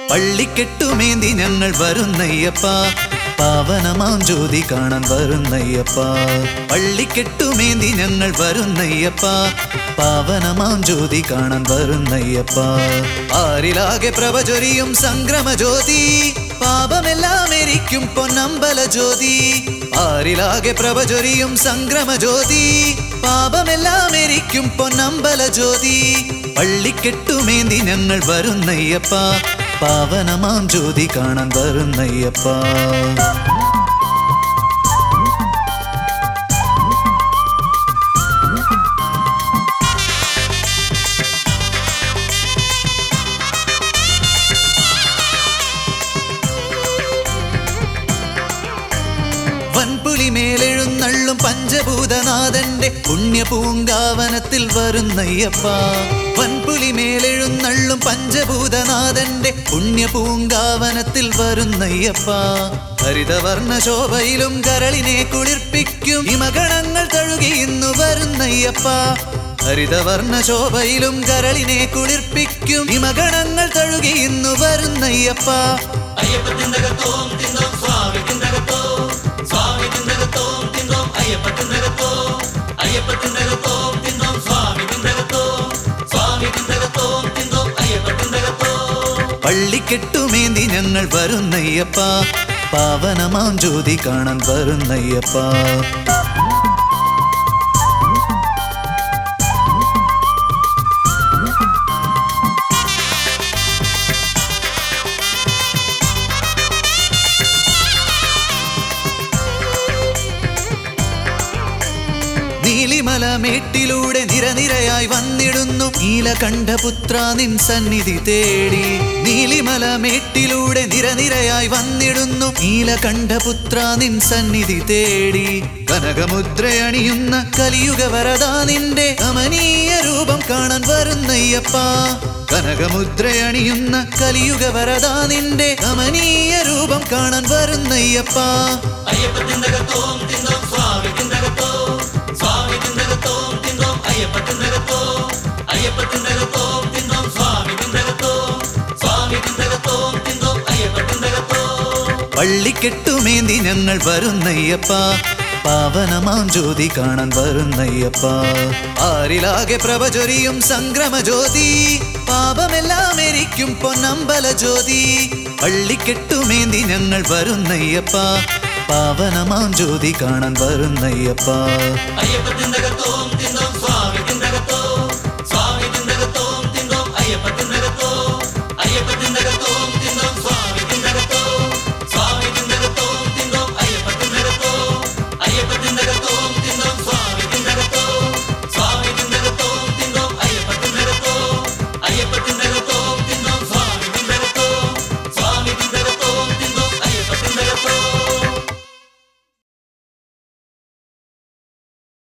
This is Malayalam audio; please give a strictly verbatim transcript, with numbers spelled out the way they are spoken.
പള്ളിക്കെട്ടുമേന്തി ഞങ്ങൾ വരുന്നയ്യപ്പ, പാവനമാം ജ്യോതി കാണാൻ വരുന്നയ്യപ്പ. പള്ളിക്കെട്ടുമേന്തി ഞങ്ങൾ വരുന്നയ്യപ്പ, പാവനമാം ജ്യോതി കാണാൻ വരുന്നയ്യപ്പ. ആരിലാകെ പ്രഭചൊരിയും സംക്രമ ജ്യോതി, പാപമെല്ലാം എരിക്കും പൊന്നമ്പല ജ്യോതി. ആരിലാകെ പ്രഭചൊരിയും സംക്രമ ജ്യോതി, പാപമെല്ലാം എരിക്കും പൊന്നമ്പല ജ്യോതി. പള്ളിക്കെട്ടുമേന്തി ഞങ്ങൾ വരുന്നയ്യപ്പ, പാവനമാം ജ്യോതി കാണാൻ വരുന്നയ്യപ്പ. വൻപുലിമേലെഴുന്നള്ളും പഞ്ചഭൂതനാഥന്റെ പുണ്യപൂങ്കാവനത്തിൽ വരുന്നയ്യപ്പ. വൻപുലിമേലെഴുന്നള്ളും പഞ്ചഭൂതനാഥന്റെ പുണ്യപൂങ്കാവനത്തിൽ വരുന്നയ്യപ്പ. ഹരിതവർണ്ണ ശോഭയിലും കരളിനെ കുളിർപ്പിക്കും ഹിമഗണങ്ങൾ തഴുകി ഇന്നു വരുന്നയ്യപ്പ. ഹരിതവർണ്ണ ശോഭയിലും കരളിനെ കുളിർപ്പിക്കും ഹിമഗണങ്ങൾ തഴുകി ഇന്നു വരുന്നയ്യപ്പ. പള്ളിക്കെട്ടുമേന്തി ഞങ്ങൾ വരുന്നയ്യപ്പ, പാവനമാം ജ്യോതി കാണാൻ വരുന്നയ്യപ്പ. നീലിമലമേട്ടിലൂടെ നിരനിരയായി വന്നിടുന്നു നീലകണ്ഠപുത്ര നിൻ സന്നിധി തേടി. നീലിമലമേട്ടിലൂടെ നിരനിരയായി വന്നിടുന്നു നീലകണ്ഠപുത്ര നിൻ സന്നിധി തേടി. കനകമുദ്രയണിയുന്ന കലിയുഗ വരദാ നിന്റെ കമനീയ രൂപം കാണാൻ വരുന്നയ്യപ്പ. കനകമുദ്രയണിയുന്ന കലിയുഗ വരദാ നിന്റെ കമനീയ രൂപം കാണാൻ വരുന്നയ്യപ്പ. പള്ളിക്കെട്ടുമേന്തി ഞങ്ങൾ വരുന്നയ്യപ്പ, പാവനമാം ജ്യോതി കാണാൻ വരുന്നയ്യപ്പ. ആരിലാകെ പ്രഭചൊരിയും സംക്രമ ജ്യോതി, പാപമെല്ലാം എരിക്കും പൊന്നമ്പല ജ്യോതി. പള്ളിക്കെട്ടുമേന്തി ഞങ്ങൾ വരുന്നയ്യപ്പ, പാവനമാം ജ്യോതി കാണാൻ വരുന്നയ്യപ്പ.